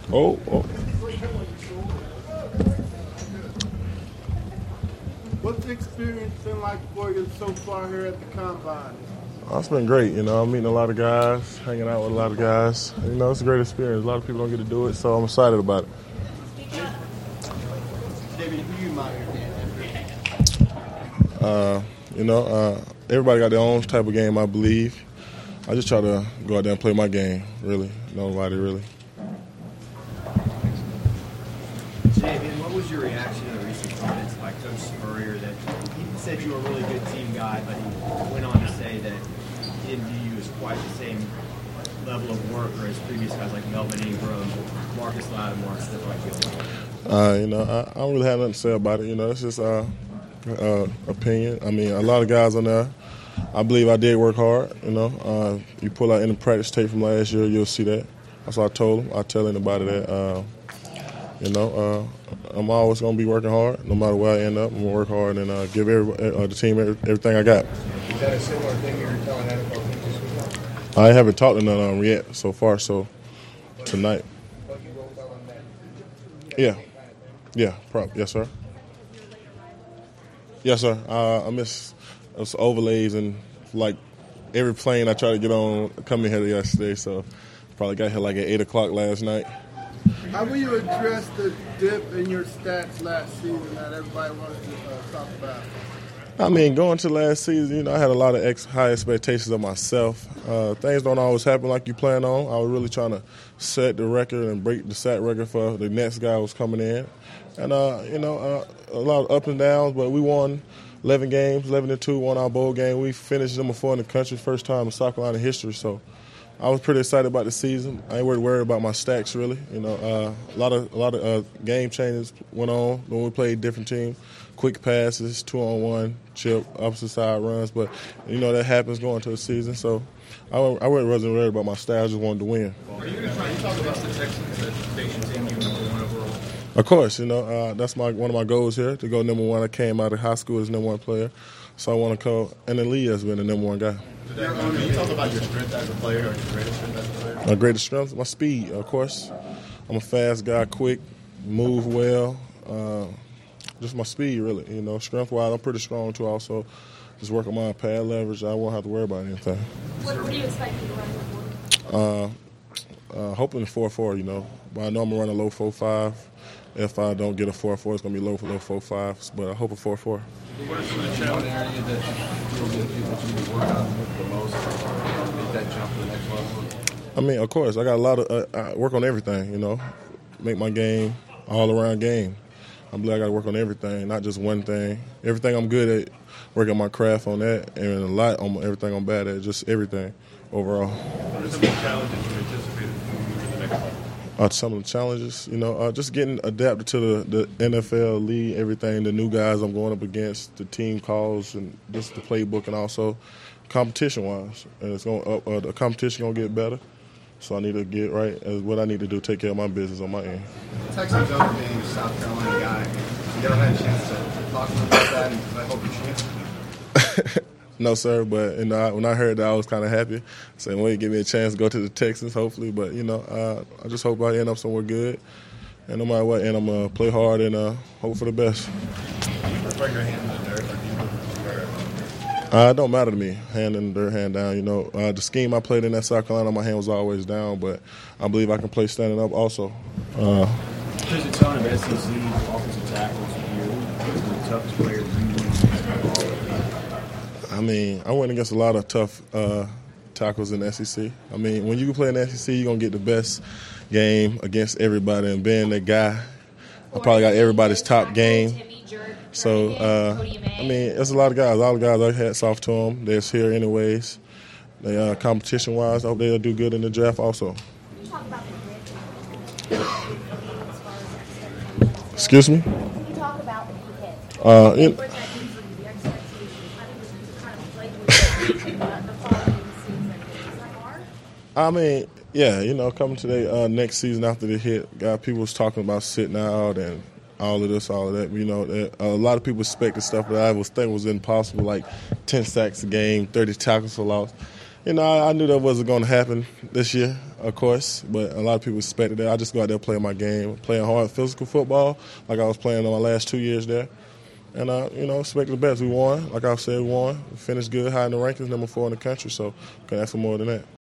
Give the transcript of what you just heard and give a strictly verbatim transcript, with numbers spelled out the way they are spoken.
Oh, oh. What's the experience been like for you so far here at the Combine? Oh, it's been great. You know, I'm meeting a lot of guys, hanging out with a lot of guys. You know, it's a great experience. A lot of people don't get to do it, so I'm excited about it. David, who you admire? Uh, you know, uh, everybody got their own type of game, I believe. I just try to go out there and play my game, really. Nobody really. David, what was your reaction to the recent comments by Coach Spurrier that he said you were a really good team guy, but he went on to say that he didn't view you as quite the same level of worker as previous guys like Melvin Ingram, Marcus Lattimore, stuff like that? Uh, you know, I, I don't really have nothing to say about it. You know, it's just uh, uh, opinion. I mean, a lot of guys on there, I believe I did work hard. You know, uh, you pull out any practice tape from last year, you'll see that. That's what I told him. I tell anybody that. Uh, you know, uh, I'm always going to be working hard. No matter where I end up, I'm going to work hard and uh, give every, uh, the team every, everything I got. Is that a similar thing you're telling N F L teams this weekend? I haven't talked to none of them yet so far, so tonight. But you will tell them that? Yeah. Yeah, probably. Yes, sir. Yes, sir. Uh, I miss those overlays and, like, every plane I tried to get on coming here yesterday, so probably got here like at eight o'clock last night. How will you address the dip in your stats last season that everybody wants to uh, talk about? I mean, going to last season, you know, I had a lot of ex- high expectations of myself. Uh, things don't always happen like you plan on. I was really trying to set the record and break the sack record for the next guy who was coming in. And, uh, you know, uh, a lot of ups and downs, but we won eleven games, eleven to two, won our bowl game. We finished number four in the country, first time in South Carolina history. So I was pretty excited about the season. I ain't really worried about my stacks, really. You know, uh, a lot of a lot of uh, game changes went on when we played different teams. Quick passes, two on one, chip, opposite side runs. But you know that happens going to the season. So I, I wasn't worried about my style. I just wanted to win. Are you going to try to talk about the Texans as they continue number one overall? Of course, you know uh, that's my one of my goals here to go number one. I came out of high school as number one player, so I want to go. And then Lee has been the number one guy. Can you talk about your strength as a player or your greatest strength as a player? My greatest strength, my speed, of course. I'm a fast guy, quick, move well. Uh, just my speed, really. You know, strength-wise, I'm pretty strong too. Also, just work on my pad leverage. I won't have to worry about anything. What, what do you expect you to run for? Uh, uh, hoping four four, you know. But I know I'm gonna run a low four five. If I don't get a four four, it's gonna be low low four fives. But I hope a four four. What are some of the challenges that you feel that you need to work on the most to make that jump to the next level? I mean, of course, I got a lot of uh, I work on everything. You know, make my game all around game. I believe I got to work on everything, not just one thing. Everything I'm good at, working my craft on that, and a lot on everything I'm bad at, just everything overall. What are some of the challenges you anticipated for the next level? Uh, some of the challenges, you know, uh, just getting adapted to the, the N F L league, everything, the new guys I'm going up against, the team calls, and just the playbook, and also competition-wise. And it's going uh, uh, the competition gonna get better, so I need to get right as what I need to do, take care of my business on my end. Texans other being a South Carolina guy, you ever had a chance to talk to him about that? And I hope you chance. No, sir, but you know, when I heard that, I was kind of happy. So, well, you give me a chance to go to the Texans, hopefully. But, you know, uh, I just hope I end up somewhere good. And no matter what, and I'm going to play hard and uh, hope for the best. Do you prefer your hand in the dirt or do you prefer Uh, it don't matter to me, hand in the dirt, hand down. You know, uh, the scheme I played in at South Carolina, my hand was always down, but I believe I can play standing up also. Uh, There's a ton of S E C offensive tackles here. Who's the toughest player that you I mean, I went against a lot of tough uh, tackles in the S E C. I mean, when you can play in the S E C, you're going to get the best game against everybody. And being that guy, I probably got everybody's top game. So, uh, I mean, there's a lot of guys. All the guys, I hats off to them. They're here anyways. They uh, competition-wise, I hope they'll do good in the draft also. Excuse me? Can you talk about the hit? Uh, in, Where's that came from, the expectations? How do you kind of play with that the following season? Is that hard? I mean, yeah, you know, coming to the uh, next season after the hit, got people was talking about sitting out and all of this, all of that. You know, uh, a lot of people expected stuff that I was thinking was impossible, like ten sacks a game, thirty tackles for loss. you know, I, I knew that wasn't going to happen this year, of course, but a lot of people expected that. I just go out there playing my game, playing hard physical football like I was playing in my last two years there. And, uh, you know, expect the best. We won. Like I said, we won. We finished good, high in the rankings, number four in the country, so couldn't ask for more than that.